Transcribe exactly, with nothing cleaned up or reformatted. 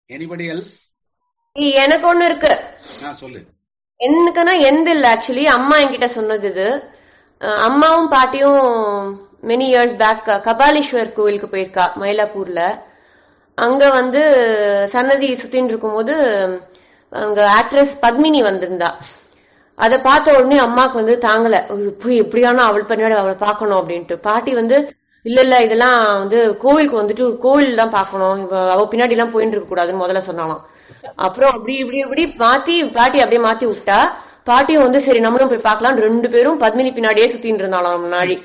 Anybody else? எனக்கு ஒண்ணு இருக்கு. சொல்லு. எனக்குன்னா எந்த இல்ல, ஆக்சுவலி அம்மா என்கிட்ட சொன்னது இது. அம்மாவும் பாட்டியும் மெனி இயர்ஸ் பேக் கபாலீஸ்வர் கோவிலுக்கு போயிருக்கா மயிலாப்பூர்ல. அங்க வந்து சன்னதி சுத்தின்னு இருக்கும் போது அங்க ஆக்ட்ரஸ் பத்மினி வந்திருந்தா. அதை பார்த்த உடனே அம்மாக்கு வந்து தாங்கல, எப்படியானா அவள் பின்னாடி அவளை பார்க்கணும் அப்படின்ட்டு. பாட்டி வந்து இல்ல இல்ல இதெல்லாம் வந்து கோவிலுக்கு வந்துட்டு கோவில் தான் பாக்கணும், அவ பின்னாடி எல்லாம் போயிட்டு இருக்க கூடாதுன்னு முதல்ல சொன்னாலாம். அப்புறம் அப்படி இப்படி இப்படி மாத்தி பாட்டி அப்படியே மாத்தி விட்டா. பாட்டியும் வந்து சரி நம்மளும் போய் பார்க்கலாம், ரெண்டு பேரும் பத்மினி பின்னாடியே சுத்தின்னு இருந்தாலும் முன்னாடி.